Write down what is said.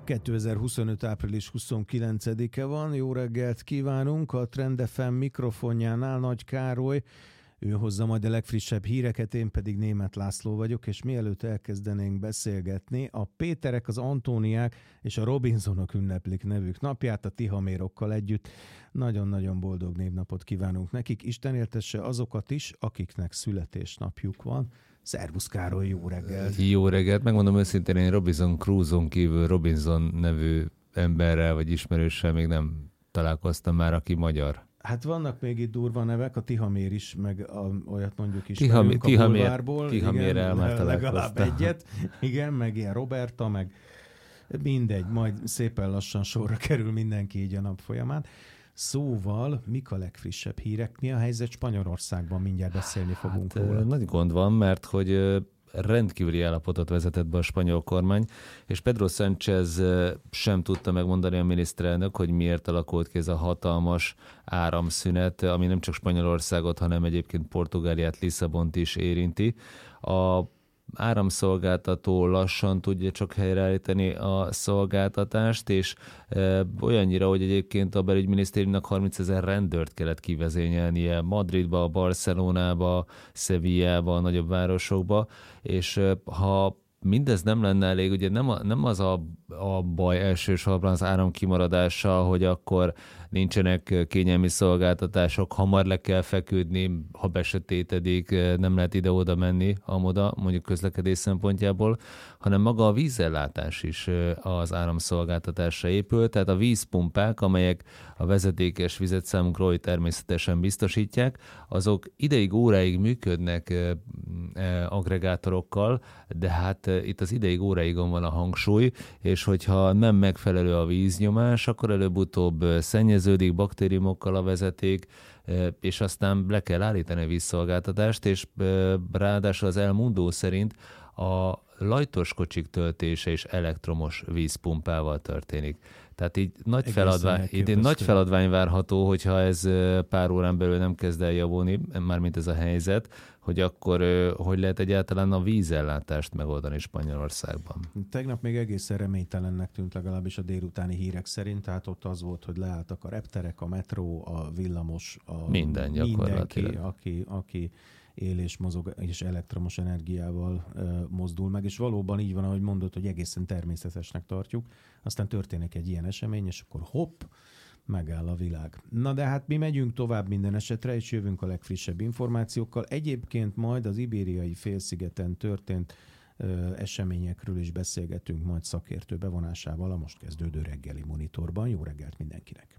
2025. április 29-e van, jó reggelt kívánunk, a Trend FM mikrofonjánál Nagy Károly, ő hozza majd a legfrissebb híreket, én pedig Németh László vagyok, és mielőtt elkezdenénk beszélgetni, a Péterek, az Antóniák és a Robinsonok ünneplik nevük napját, a Tihamérokkal együtt. Nagyon-nagyon boldog névnapot kívánunk nekik, Isten éltesse azokat is, akiknek születésnapjuk van. Szervusz Károly, jó reggelt! Jó reggelt! Megmondom őszintén, én Robinson Crusoe-on kívül Robinson nevű emberrel vagy ismerőssel még nem találkoztam már, aki magyar. Hát vannak még itt durva nevek, a Tihamér is, meg olyat mondjuk is a bulvárból. Tihamérrel már találkoztam. Legalább egyet, igen, meg ilyen Roberta, meg mindegy, majd szépen lassan sorra kerül mindenki így a nap folyamán. Szóval, mik a legfrissebb hírek? Mi a helyzet Spanyolországban? Mindjárt beszélni fogunk róla. Nagy gond van, mert hogy rendkívüli állapotot vezetett be a spanyol kormány, és Pedro Sánchez sem tudta megmondani a miniszterelnök, hogy miért alakult ki ez a hatalmas áramszünet, ami nem csak Spanyolországot, hanem egyébként Portugáliát, Lisszabont is érinti. A áramszolgáltató lassan tudja csak helyreállítani a szolgáltatást, és olyannyira, hogy egyébként a belügyminisztériumnak 30 000 rendőrt kellett kivezényelnie Madridba, Barcelonába, Sevillába, a nagyobb városokba, és ha mindez nem lenne elég, ugye nem az a baj elsősorban az áram kimaradása, hogy akkor nincsenek kényelmi szolgáltatások, hamar le kell feküdni, ha besötétedik, nem lehet ide-oda menni, amoda, mondjuk közlekedés szempontjából, hanem maga a vízellátás is az áramszolgáltatásra épül, tehát a vízpumpák, amelyek a vezetékes vizet számunkra természetesen biztosítják, azok ideig, óráig működnek aggregátorokkal, de hát itt az ideig, óráigon van a hangsúly, és hogyha nem megfelelő a víznyomás, akkor előbb-utóbb szennyeződik baktériumokkal a vezeték, és aztán le kell állítani a vízszolgáltatást, és ráadásul az El Mundo szerint a lajtos kocsik töltése is elektromos vízpumpával történik. Tehát így nagy feladvány várható, hogyha ez pár órán belül nem kezd el javulni, mármint ez a helyzet, hogy akkor hogy lehet egyáltalán a vízellátást megoldani Spanyolországban. Tegnap még egészen reménytelennek tűnt, legalábbis a délutáni hírek szerint, tehát ott az volt, hogy leálltak a repterek, a metró, a villamos, minden gyakorlatilag. Mindenki, aki él és mozog, és elektromos energiával mozdul meg, és valóban így van, ahogy mondod, hogy egészen természetesnek tartjuk, aztán történik egy ilyen esemény, és akkor hopp, megáll a világ. Na de hát mi megyünk tovább minden esetre, és jövünk a legfrissebb információkkal. Egyébként majd az Ibériai félszigeten történt eseményekről is beszélgetünk majd szakértő bevonásával a most kezdődő reggeli monitorban. Jó reggelt mindenkinek!